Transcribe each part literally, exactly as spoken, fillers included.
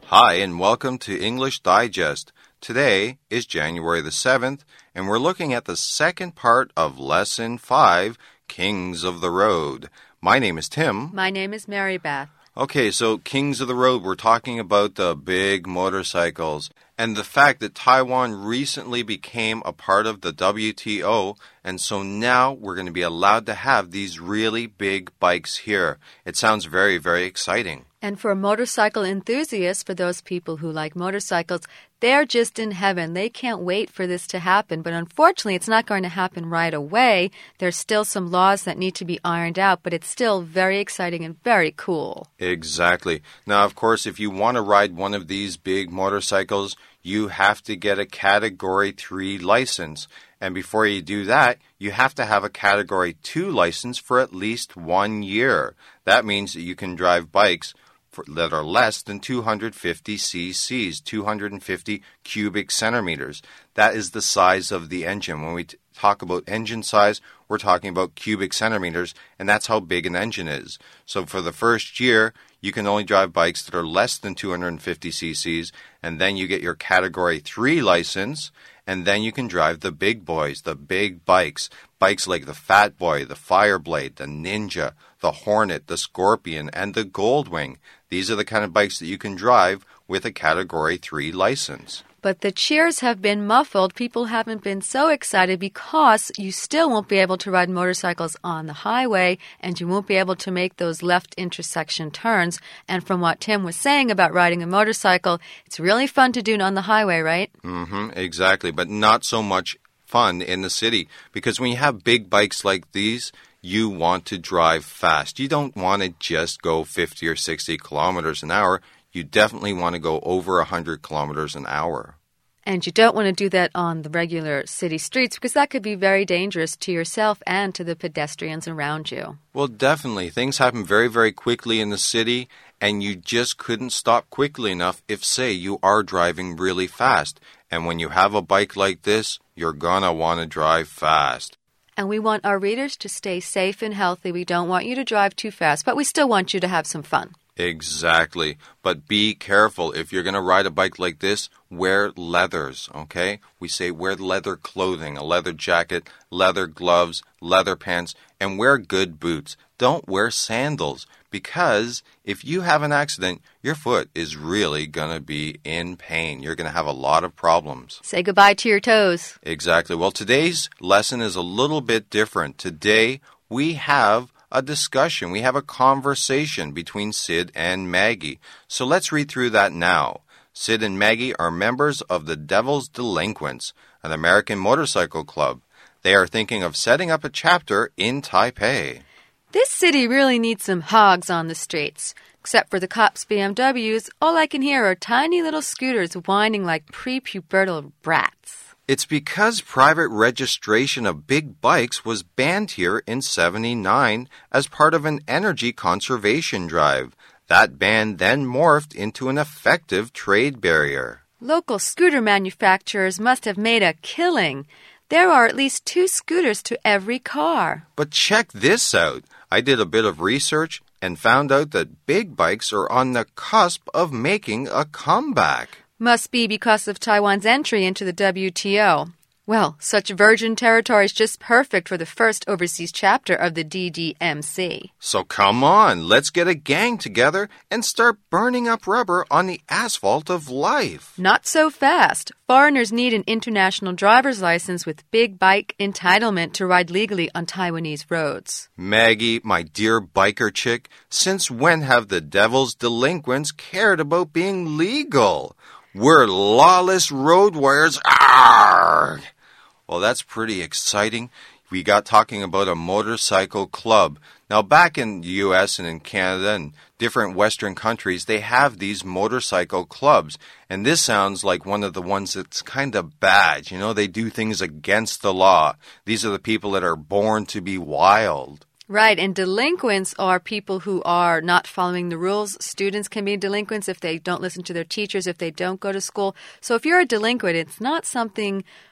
Hi, and welcome to English Digest. Today is January the seventh, and we're looking at the second part of Lesson five, Kings of the Road. My name is Tim. My name is Mary Beth. Okay, so Kings of the Road, we're talking about the big motorcycles and the fact that Taiwan recently became a part of the W T O, and so now we're going to be allowed to have these really big bikes here. It sounds very, very exciting. And for motorcycle enthusiasts, for those people who like motorcycles, they're just in heaven. They can't wait for this to happen. But unfortunately, it's not going to happen right away. There's still some laws that need to be ironed out, but it's still very exciting and very cool. Exactly. Now, of course, if you want to ride one of these big motorcycles, you have to get a Category three license. And before you do that, you have to have a Category two license for at least one year. That means that you can drive bikes that are less than two hundred fifty cc's, two hundred fifty cubic centimeters. That is the size of the engine. When we t talk about engine size, we're talking about cubic centimeters, and that's how big an engine is. So for the first year, you can only drive bikes that are less than two hundred fifty cc's, and then you get your Category three license, and then you can drive the big boys, the big bikes, bikes like the Fat Boy, the Fireblade, the Ninja, the Hornet, the Scorpion, and the Goldwing. These are the kind of bikes that you can drive with a Category three license. But the cheers have been muffled. People haven't been so excited because you still won't be able to ride motorcycles on the highway, and you won't be able to make those left intersection turns. And from what Tim was saying about riding a motorcycle, it's really fun to do it on the highway, right? Mm-hmm, exactly, but not so much fun in the city, because when you have big bikes like these, you want to drive fast. You don't want to just go fifty or sixty kilometers an hour. You definitely want to go over one hundred kilometers an hour. And you don't want to do that on the regular city streets because that could be very dangerous to yourself and to the pedestrians around you. Well, definitely. Things happen very, very quickly in the city, and you just couldn't stop quickly enough if, say, you are driving really fast. And when you have a bike like this, you're gonna want to drive fast. And we want our readers to stay safe and healthy. We don't want you to drive too fast, but we still want you to have some fun. Exactly. But be careful. If you're going to ride a bike like this, wear leathers, okay? We say wear leather clothing, a leather jacket, leather gloves, leather pants, and wear good boots. Don't wear sandals, because if you have an accident, your foot is really going to be in pain. You're going to have a lot of problems. Say goodbye to your toes. Exactly. Well, today's lesson is a little bit different. Today, we have a discussion. We have a conversation between Sid and Maggie. So let's read through that now. Sid and Maggie are members of the Devil's Delinquents, an American motorcycle club. They are thinking of setting up a chapter in Taipei. This city really needs some hogs on the streets. Except for the cops' B M Ws, all I can hear are tiny little scooters whining like prepubertal brats. It's because private registration of big bikes was banned here in seventy-nine as part of an energy conservation drive. That ban then morphed into an effective trade barrier. Local scooter manufacturers must have made a killing. There are at least two scooters to every car. But check this out. I did a bit of research and found out that big bikes are on the cusp of making a comeback. Must be because of Taiwan's entry into the W T O. Well, such virgin territory is just perfect for the first overseas chapter of the D D M C. So come on, let's get a gang together and start burning up rubber on the asphalt of life. Not so fast. Foreigners need an international driver's license with big bike entitlement to ride legally on Taiwanese roads. Maggie, my dear biker chick, since when have the Devil's Delinquents cared about being legal? We're lawless road warriors. Arrgh! Well, that's pretty exciting. We got talking about a motorcycle club. Now, back in the U S and in Canada and different Western countries, they have these motorcycle clubs. And this sounds like one of the ones that's kind of bad. You know, they do things against the law. These are the people that are born to be wild. Right, and delinquents are people who are not following the rules. Students can be delinquents if they don't listen to their teachers, if they don't go to school. So if you're a delinquent, it's not something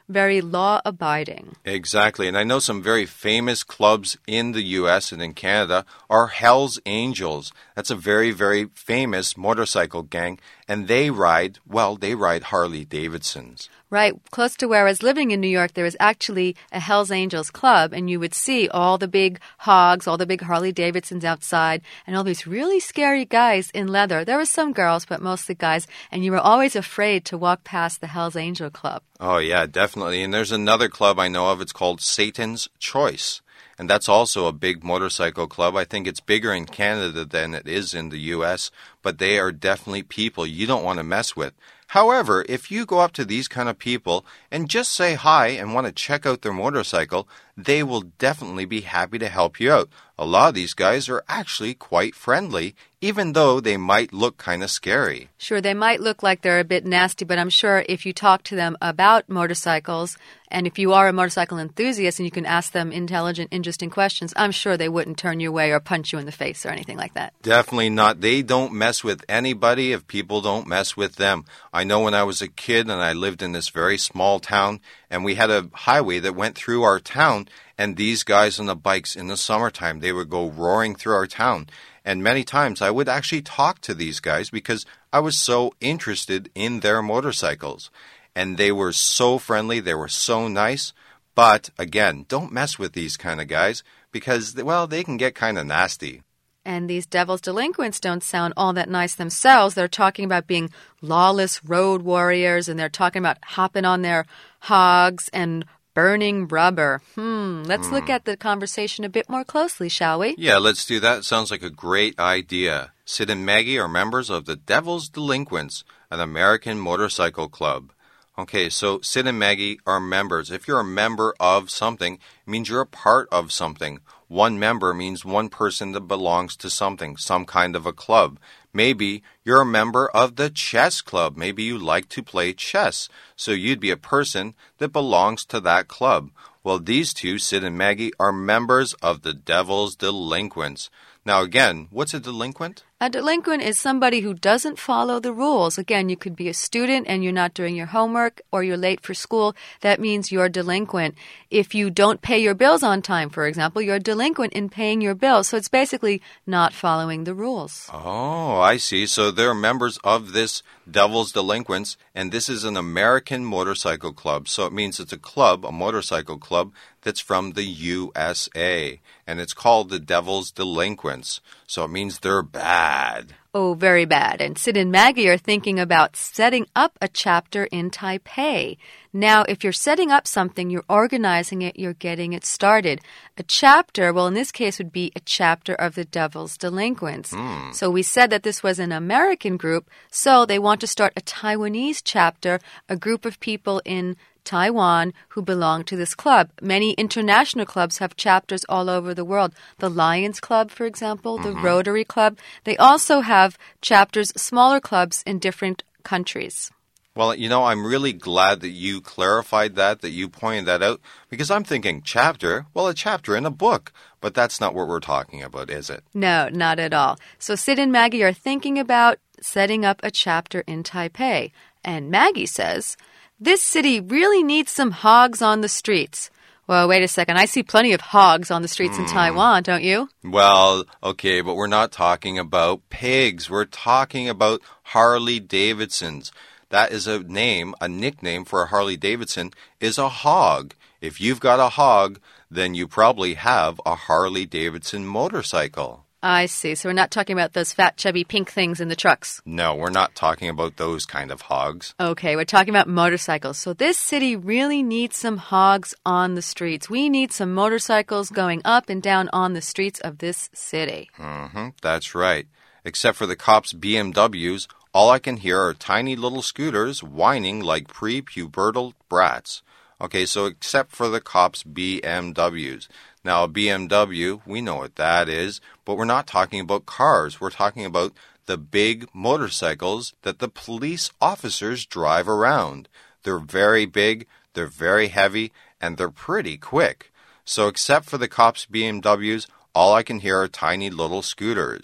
very law-abiding. Exactly. And I know some very famous clubs in the U S and in Canada are Hell's Angels. That's a very, very famous motorcycle gang. And they ride, well, they ride Harley Davidsons. Right. Close to where I was living in New York, there was actually a Hells Angels club, and you would see all the big hogs, all the big Harley Davidsons outside, and all these really scary guys in leather. There were some girls, but mostly guys, and you were always afraid to walk past the Hells Angel Club. Oh, yeah, definitely. And there's another club I know of. It's called Satan's Choice. And that's also a big motorcycle club. I think it's bigger in Canada than it is in the U S, but they are definitely people you don't want to mess with. However, if you go up to these kind of people and just say hi and want to check out their motorcycle, they will definitely be happy to help you out. A lot of these guys are actually quite friendly, even though they might look kind of scary. Sure, they might look like they're a bit nasty, but I'm sure if you talk to them about motorcycles, and if you are a motorcycle enthusiast and you can ask them intelligent, interesting questions, I'm sure they wouldn't turn you away or punch you in the face or anything like that. Definitely not. They don't mess with anybody if people don't mess with them. I know when I was a kid and I lived in this very small town, and we had a highway that went through our town, and these guys on the bikes in the summertime, they would go roaring through our town. And many times I would actually talk to these guys because I was so interested in their motorcycles. And they were so friendly, they were so nice. But again, don't mess with these kind of guys because, well, they can get kind of nasty. And these devil's delinquents don't sound all that nice themselves. They're talking about being lawless road warriors, and they're talking about hopping on their hogs and burning rubber. Hmm, let's hmm. look at the conversation a bit more closely, shall we? Yeah, let's do that. Sounds like a great idea. Sid and Maggie are members of the Devil's Delinquents, an American motorcycle club. Okay, so Sid and Maggie are members. If you're a member of something, it means you're a part of something. One member means one person that belongs to something, some kind of a club. Maybe you're a member of the chess club. Maybe you like to play chess. So you'd be a person that belongs to that club. Well, these two, Sid and Maggie, are members of the Devil's Delinquents. Now, again, what's a delinquent? A delinquent is somebody who doesn't follow the rules. Again, you could be a student and you're not doing your homework, or you're late for school. That means you're delinquent. If you don't pay your bills on time, for example, you're delinquent in paying your bills. So it's basically not following the rules. Oh, I see. So they're members of this Devil's Delinquents, and this is an American motorcycle club. So it means it's a club, a motorcycle club, that's from the U S A, and it's called the Devil's Delinquents. So it means they're bad. Oh, very bad. And Sid and Maggie are thinking about setting up a chapter in Taipei. Now, if you're setting up something, you're organizing it, you're getting it started. A chapter, well, in this case, would be a chapter of the Devil's Delinquents. Mm. So we said that this was an American group, so they want to start a Taiwanese chapter, a group of people in Taiwan who belong to this club. Many international clubs have chapters all over the world. The Lions Club, for example, the mm-hmm. Rotary Club. They also have chapters, smaller clubs in different countries. Well, you know, I'm really glad that you clarified that, that you pointed that out, because I'm thinking chapter, well, a chapter in a book. But that's not what we're talking about, is it? No, not at all. So Sid and Maggie are thinking about setting up a chapter in Taipei. And Maggie says, this city really needs some hogs on the streets. Well, wait a second. I see plenty of hogs on the streets mm. in Taiwan, don't you? Well, okay, but we're not talking about pigs. We're talking about Harley Davidsons. That is a name, a nickname for a Harley Davidson is a hog. If you've got a hog, then you probably have a Harley Davidson motorcycle. I see. So we're not talking about those fat, chubby, pink things in the trucks. No, we're not talking about those kind of hogs. Okay, we're talking about motorcycles. So this city really needs some hogs on the streets. We need some motorcycles going up and down on the streets of this city. Mm-hmm, that's right. Except for the cops' B M Ws, all I can hear are tiny little scooters whining like pre-pubertal brats. Okay, so except for the cops' B M Ws. Now, a B M W, we know what that is, but we're not talking about cars. We're talking about the big motorcycles that the police officers drive around. They're very big, they're very heavy, and they're pretty quick. So except for the cops' B M Ws, all I can hear are tiny little scooters.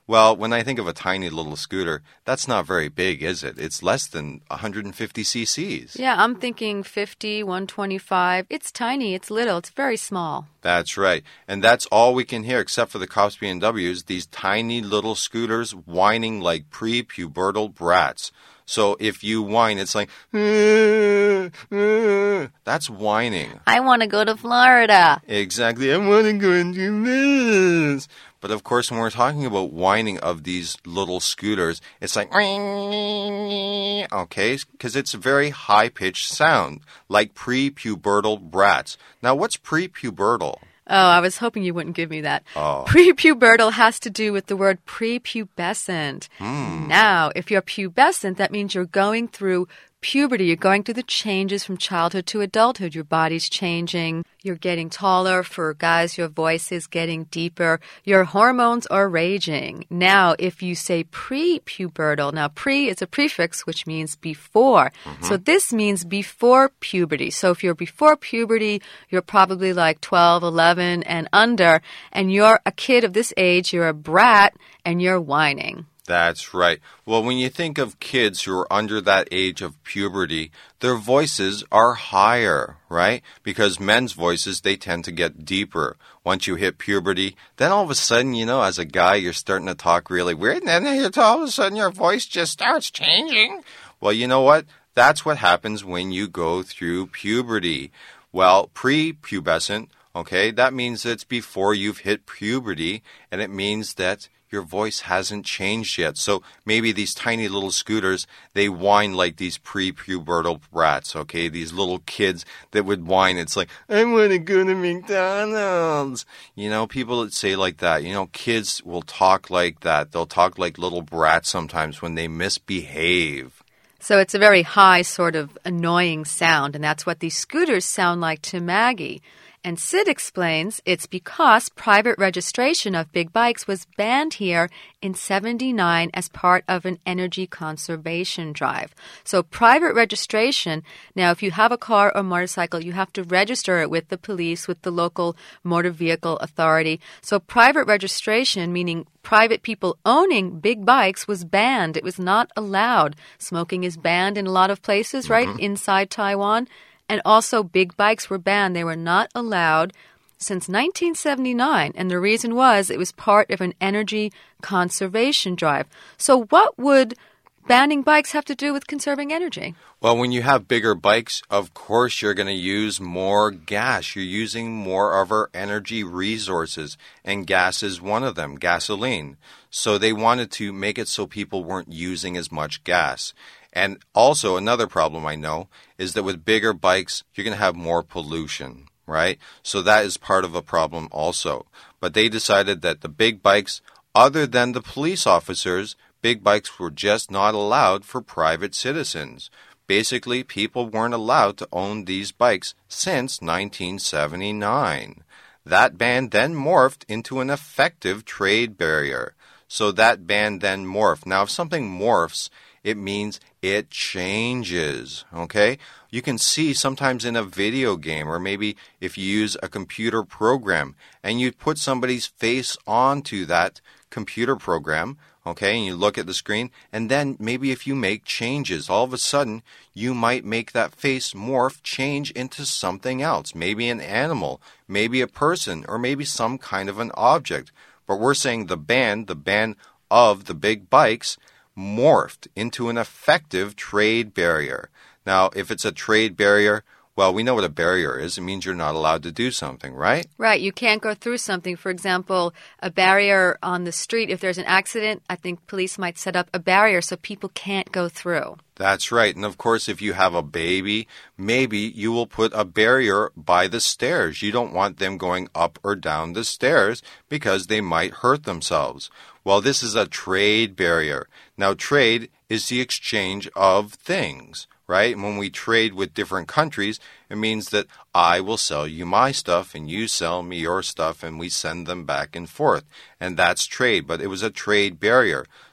Well, when I think of a tiny little scooter, that's not very big, is it? It's less than one hundred fifty cc's. Yeah, I'm thinking fifty, one twenty-five. It's tiny, it's little, it's very small. That's right. And that's all we can hear except for the cops B M Ws, these tiny little scooters whining like pre-pubertal brats. So if you whine, it's like, uh, uh, that's whining. I want to go to Florida. Exactly. I want to go and do this. But of course, when we're talking about whining of these little scooters, it's like, okay, because it's a very high-pitched sound, like pre-pubertal brats. Now, what's pre-pubertal? Oh, I was hoping you wouldn't give me that. Oh. Prepubertal has to do with the word prepubescent. Hmm. Now, if you're pubescent, that means you're going through puberty. You're going through the changes from childhood to adulthood. Your body's changing. You're getting taller. For guys, your voice is getting deeper. Your hormones are raging. Now, if you say prepubertal, now pre is a prefix, which means before. Mm-hmm. So this means before puberty. So if you're before puberty, you're probably like twelve, eleven and under, and you're a kid of this age, you're a brat, and you're whining. That's right. Well, when you think of kids who are under that age of puberty, their voices are higher, right? Because men's voices, they tend to get deeper. Once you hit puberty, then all of a sudden, you know, as a guy, you're starting to talk really weird, and then all of a sudden your voice just starts changing. Well, you know what? That's what happens when you go through puberty. Well, pre-pubescent, okay, that means it's before you've hit puberty, and it means that your voice hasn't changed yet. So maybe these tiny little scooters, they whine like these pre-pubertal brats, okay? These little kids that would whine. It's like, I want to go to McDonald's. You know, people that say like that. You know, kids will talk like that. They'll talk like little brats sometimes when they misbehave. So it's a very high sort of annoying sound, and that's what these scooters sound like to Maggie. And Sid explains it's because private registration of big bikes was banned here in seventy-nine as part of an energy conservation drive. So private registration, now if you have a car or motorcycle, you have to register it with the police, with the local motor vehicle authority. So private registration, meaning private people owning big bikes, was banned. It was not allowed. Smoking is banned in a lot of places, right, mm-hmm. inside Taiwan. And also, big bikes were banned. They were not allowed since nineteen seventy-nine. And the reason was it was part of an energy conservation drive. So what would banning bikes have to do with conserving energy? Well, when you have bigger bikes, of course, you're going to use more gas. You're using more of our energy resources. And gas is one of them, gasoline. So they wanted to make it so people weren't using as much gas. And also, another problem I know is that with bigger bikes, you're going to have more pollution, right? So that is part of a problem also. But they decided that the big bikes, other than the police officers, big bikes were just not allowed for private citizens. Basically, people weren't allowed to own these bikes since nineteen seventy-nine. That ban then morphed into an effective trade barrier. So that ban then morphed. Now, if something morphs, it means it changes, okay? You can see sometimes in a video game, or maybe if you use a computer program and you put somebody's face onto that computer program, okay, and you look at the screen, and then maybe if you make changes, all of a sudden you might make that face morph change into something else, maybe an animal, maybe a person, or maybe some kind of an object. But we're saying the ban, the ban of the big bikes, morphed into an effective trade barrier. Now, if it's a trade barrier, well, we know what a barrier is. It means you're not allowed to do something, right? Right. You can't go through something. For example, a barrier on the street. If there's an accident, I think police might set up a barrier so people can't go through. That's right. And of course, if you have a baby, maybe you will put a barrier by the stairs. You don't want them going up or down the stairs because they might hurt themselves. Well, this is a trade barrier. Now, trade is the exchange of things, right? And when we trade with different countries, it means that I will sell you my stuff and you sell me your stuff and we send them back and forth. And that's trade, but it was a trade barrier.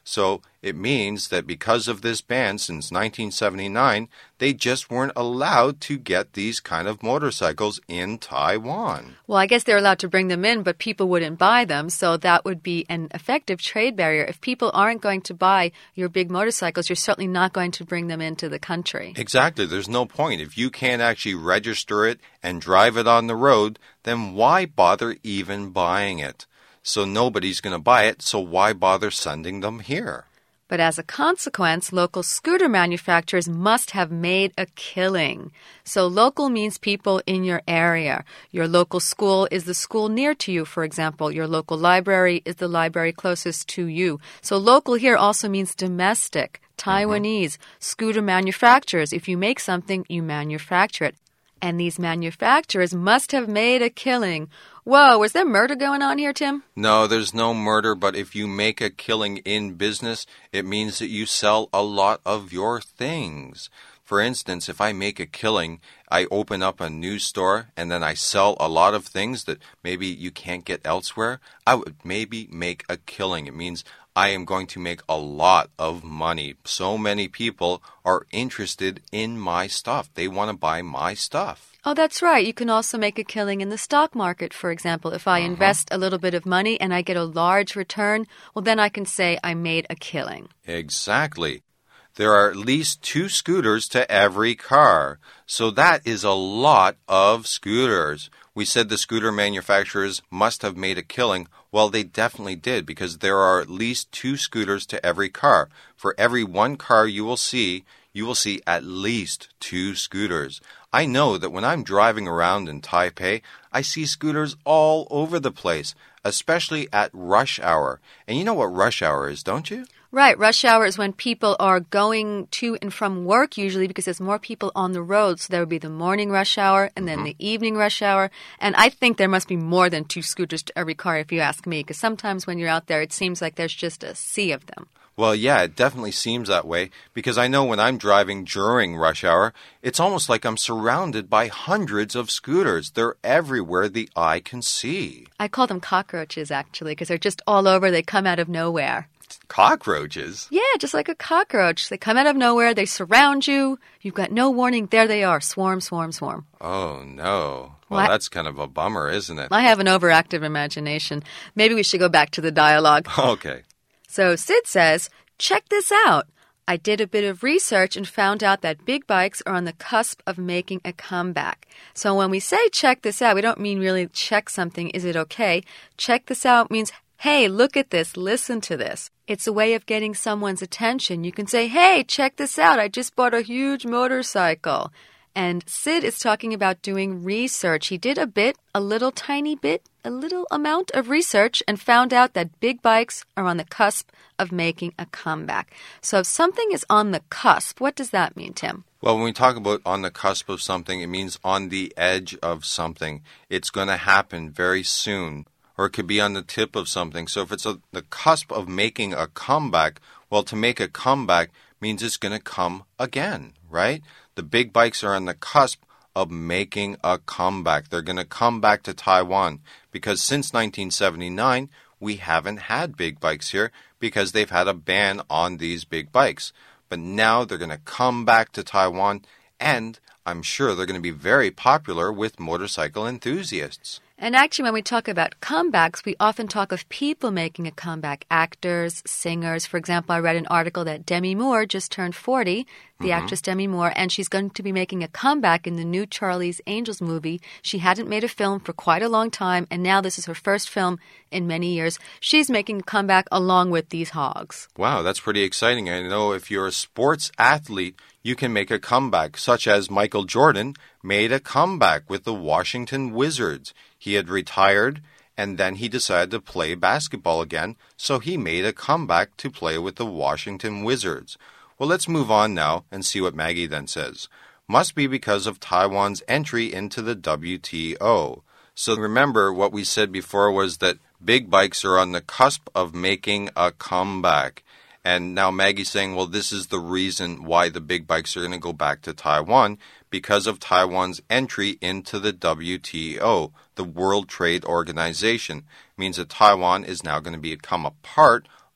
So it means that because of this ban since nineteen seventy-nine, they just weren't allowed to get these kind of motorcycles in Taiwan. Well, I guess they're allowed to bring them in, but people wouldn't buy them. So that would be an effective trade barrier. If people aren't going to buy your big motorcycles, you're certainly not going to bring them into the country. Exactly. There's no point. If you can't actually register it and drive it on the road, then why bother even buying it? So nobody's going to buy it, so why bother sending them here? But as a consequence, local scooter manufacturers must have made a killing. So local means people in your area. Your local school is the school near to you, for example. Your local library is the library closest to you. So local here also means domestic, Taiwanese, mm-hmm. scooter manufacturers. If you make something, you manufacture it. And these manufacturers must have made a killing. Whoa, was there murder going on here, Tim? No, there's no murder, but if you make a killing in business, it means that you sell a lot of your things. For instance, if I make a killing, I open up a news store and then I sell a lot of things that maybe you can't get elsewhere, I would maybe make a killing. It means I am going to make a lot of money. So many people are interested in my stuff. They want to buy my stuff. Oh, that's right. You can also make a killing in the stock market, for example. If I uh-huh. invest a little bit of money and I get a large return, well, then I can say I made a killing. Exactly. There are at least two scooters to every car. So that is a lot of scooters. We said the scooter manufacturers must have made a killing. Well, they definitely did because there are at least two scooters to every car. For every one car you will see, you will see at least two scooters. I know that when I'm driving around in Taipei, I see scooters all over the place, especially at rush hour. And you know what rush hour is, don't you? Right. Rush hour is when people are going to and from work usually because there's more people on the road. So there would be the morning rush hour and then mm-hmm. the evening rush hour. And I think there must be more than two scooters to every car if you ask me, because sometimes when you're out there, it seems like there's just a sea of them. Well, yeah, it definitely seems that way because I know when I'm driving during rush hour, it's almost like I'm surrounded by hundreds of scooters. They're everywhere the eye can see. I call them cockroaches, actually, because they're just all over. They come out of nowhere. Cockroaches? Yeah, just like a cockroach. They come out of nowhere. They surround you. You've got no warning. There they are. Swarm, swarm, swarm. Oh, no. Well, well that's kind of a bummer, isn't it? I have an overactive imagination. Maybe we should go back to the dialogue. Okay. So Sid says, check this out. I did a bit of research and found out that big bikes are on the cusp of making a comeback. So when we say check this out, we don't mean really check something. Is it okay? Check this out means, hey, look at this. Listen to this. It's a way of getting someone's attention. You can say, hey, check this out. I just bought a huge motorcycle. And Sid is talking about doing research. He did a bit, a little tiny bit, a little amount of research and found out that big bikes are on the cusp of making a comeback. So if something is on the cusp, what does that mean, Tim? Well, when we talk about on the cusp of something, it means on the edge of something. It's going to happen very soon, or it could be on the tip of something. So if it's a, the cusp of making a comeback, well, to make a comeback means it's going to come again, right? The big bikes are on the cusp of making a comeback. They're going to come back to Taiwan because since nineteen seventy-nine, we haven't had big bikes here because they've had a ban on these big bikes. But now they're going to come back to Taiwan, and I'm sure they're going to be very popular with motorcycle enthusiasts. And actually, when we talk about comebacks, we often talk of people making a comeback, actors, singers. For example, I read an article that Demi Moore just turned forty, the mm-hmm. actress Demi Moore, and she's going to be making a comeback in the new Charlie's Angels movie. She hadn't made a film for quite a long time, and now this is her first film in many years. She's making a comeback along with these hogs. Wow, that's pretty exciting. I know if you're a sports athlete, you can make a comeback, such as Michael Jordan made a comeback with the Washington Wizards. He had retired, and then he decided to play basketball again, so he made a comeback to play with the Washington Wizards. Well, let's move on now and see what Maggie then says. Must be because of Taiwan's entry into the W T O. So remember what we said before was that big bikes are on the cusp of making a comeback. And now Maggie's saying, well, this is the reason why the big bikes are going to go back to Taiwan, because of Taiwan's entry into the W T O, the World Trade Organization. It means that Taiwan is now going to become a part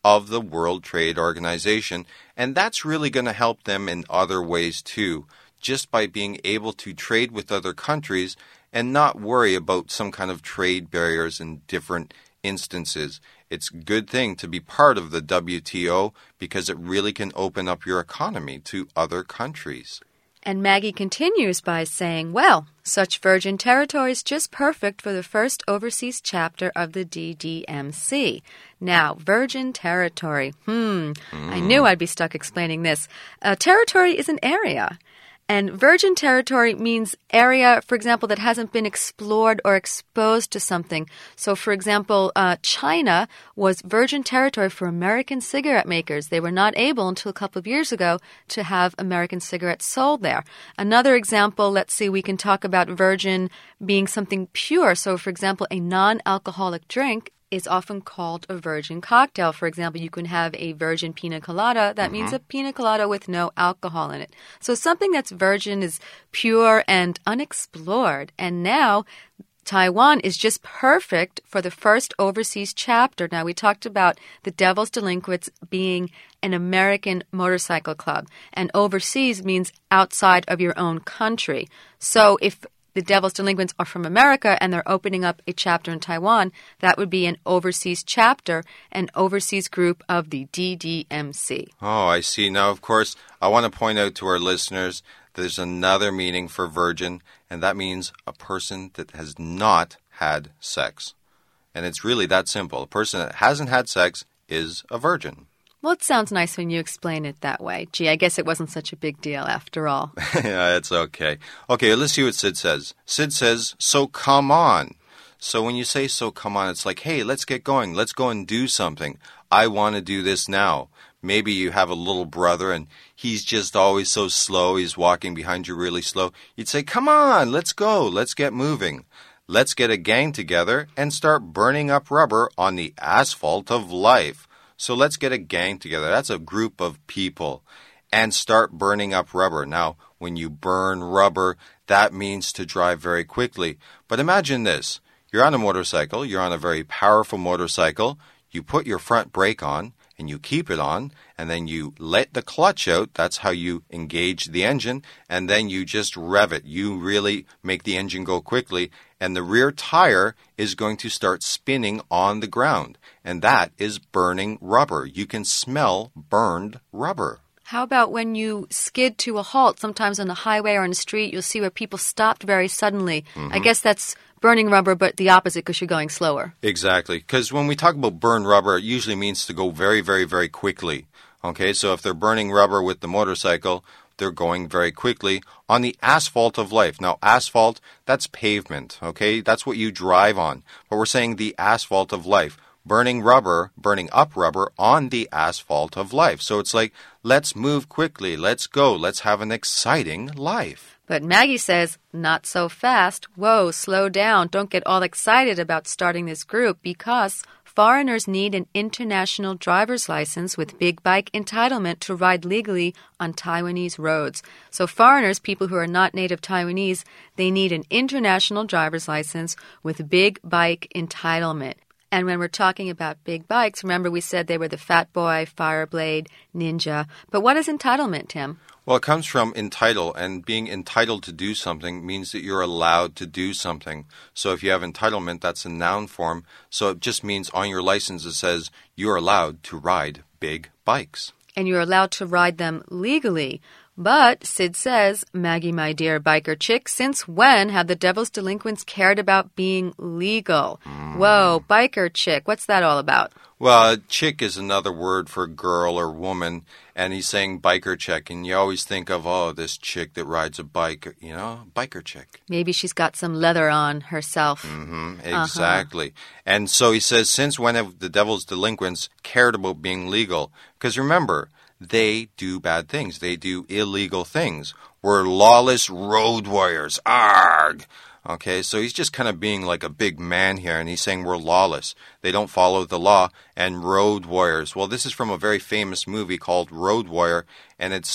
of the World Trade Organization. And that's really going to help them in other ways too, just by being able to trade with other countries and not worry about some kind of trade barriers in different instances. It's a good thing to be part of the W T O because it really can open up your economy to other countries. And Maggie continues by saying, well, such virgin territory is just perfect for the first overseas chapter of the D D M C. Now, virgin territory. Hmm, mm. I knew I'd be stuck explaining this. Uh, territory is an area. And virgin territory means area, for example, that hasn't been explored or exposed to something. So, for example, uh, China was virgin territory for American cigarette makers. They were not able until a couple of years ago to have American cigarettes sold there. Another example, let's see, we can talk about virgin being something pure. So, for example, a non-alcoholic drink is often called a virgin cocktail. For example, you can have a virgin pina colada. That mm-hmm. means a pina colada with no alcohol in it. So something that's virgin is pure and unexplored. And now Taiwan is just perfect for the first overseas chapter. Now, we talked about the Devil's Delinquents being an American motorcycle club. And overseas means outside of your own country. So if the Devil's Delinquents are from America and they're opening up a chapter in Taiwan, that would be an overseas chapter, an overseas group of the D D M C. Oh, I see. Now, of course, I want to point out to our listeners there's another meaning for virgin, and that means a person that has not had sex. And it's really that simple. A person that hasn't had sex is a virgin. Well, it sounds nice when you explain it that way. Gee, I guess it wasn't such a big deal after all. Yeah, it's okay. Okay, let's see what Sid says. Sid says, so come on. So when you say so come on, it's like, hey, let's get going. Let's go and do something. I want to do this now. Maybe you have a little brother and he's just always so slow. He's walking behind you really slow. You'd say, come on, let's go. Let's get moving. Let's get a gang together and start burning up rubber on the asphalt of life. So let's get a gang together. That's a group of people. And start burning up rubber. Now, when you burn rubber, that means to drive very quickly. But imagine this. You're on a motorcycle. You're on a very powerful motorcycle. You put your front brake on, and you keep it on, and then you let the clutch out. That's how you engage the engine. And then you just rev it. You really make the engine go quickly. And the rear tire is going to start spinning on the ground. And that is burning rubber. You can smell burned rubber. How about when you skid to a halt? Sometimes on the highway or on the street, you'll see where people stopped very suddenly. Mm-hmm. I guess that's burning rubber, but the opposite because you're going slower. Exactly. Because when we talk about burn rubber, it usually means to go very, very, very quickly. Okay, so if they're burning rubber with the motorcycle, they're going very quickly on the asphalt of life. Now, asphalt, that's pavement, okay? That's what you drive on. But we're saying the asphalt of life. Burning rubber, burning up rubber on the asphalt of life. So it's like, let's move quickly, let's go, let's have an exciting life. But Maggie says, not so fast. Whoa, slow down. Don't get all excited about starting this group because foreigners need an international driver's license with big bike entitlement to ride legally on Taiwanese roads. So foreigners, people who are not native Taiwanese, they need an international driver's license with big bike entitlement. And when we're talking about big bikes, remember we said they were the Fat Boy, Fireblade, Ninja. But what is entitlement, Tim? Well, it comes from entitle, and being entitled to do something means that you're allowed to do something. So if you have entitlement, that's a noun form. So it just means on your license it says you're allowed to ride big bikes. And you're allowed to ride them legally. But, Sid says, Maggie, my dear biker chick, since when have the Devil's Delinquents cared about being legal? Mm. Whoa, biker chick, what's that all about? Well, chick is another word for girl or woman, and he's saying biker chick, and you always think of, oh, this chick that rides a bike, you know, biker chick. Maybe she's got some leather on herself. Mm-hmm, exactly. Uh-huh. And so he says, since when have the Devil's Delinquents cared about being legal? Because remember, they do bad things. They do illegal things. We're lawless road warriors. Arg! Okay, so he's just kind of being like a big man here, and he's saying we're lawless. They don't follow the law, and road warriors. Well, this is from a very famous movie called Road Warrior, and it's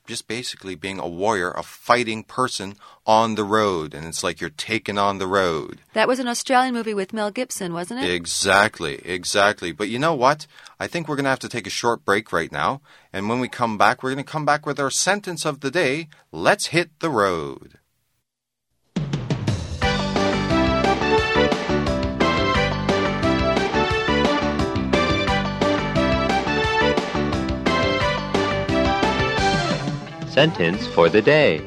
just basically being a warrior, a fighting person on the road. And it's like you're taking on the road. That was an Australian movie with Mel Gibson, wasn't it? Exactly, exactly. But you know what? I think we're going to have to take a short break right now. And when we come back, we're going to come back with our sentence of the day. Let's hit the road. Sentence for the day.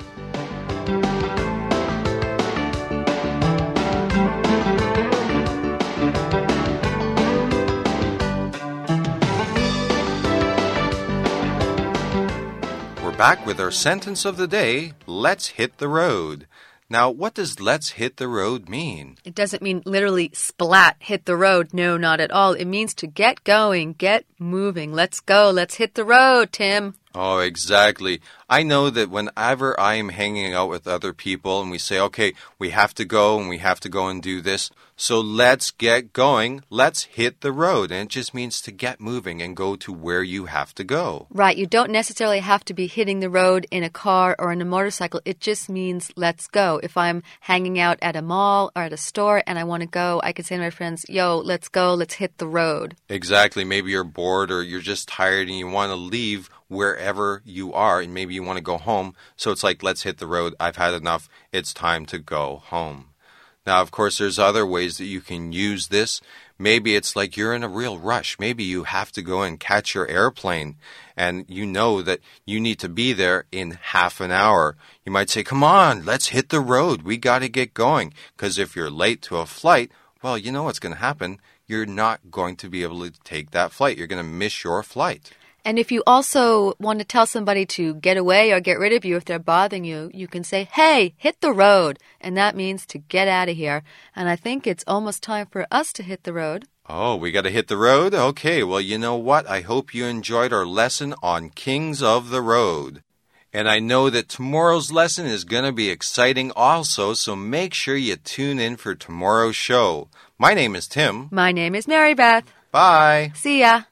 We're back with our sentence of the day. Let's hit the road. Now, what does let's hit the road mean? It doesn't mean literally splat, hit the road. No, not at all. It means to get going, get moving. Let's go. Let's hit the road, Tim. Oh, exactly. I know that whenever I am hanging out with other people and we say, okay, we have to go and we have to go and do this. So let's get going. Let's hit the road. And it just means to get moving and go to where you have to go. Right. You don't necessarily have to be hitting the road in a car or in a motorcycle. It just means let's go. If I'm hanging out at a mall or at a store and I want to go, I can say to my friends, yo, let's go. Let's hit the road. Exactly. Maybe you're bored or you're just tired and you want to leave wherever you are, and maybe you want to go home. So it's like, let's hit the road. I've had enough. It's time to go home. Now, of course, there's other ways that you can use this. Maybe it's like you're in a real rush. Maybe you have to go and catch your airplane, and you know that you need to be there in half an hour. You might say, come on, let's hit the road. We got to get going. Because if you're late to a flight, well, you know what's going to happen. You're not going to be able to take that flight. You're going to miss your flight. And if you also want to tell somebody to get away or get rid of you if they're bothering you, you can say, hey, hit the road. And that means to get out of here. And I think it's almost time for us to hit the road. Oh, we got to hit the road? Okay, well, you know what? I hope you enjoyed our lesson on Kings of the Road. And I know that tomorrow's lesson is going to be exciting also, so make sure you tune in for tomorrow's show. My name is Tim. My name is Mary Beth. Bye. See ya.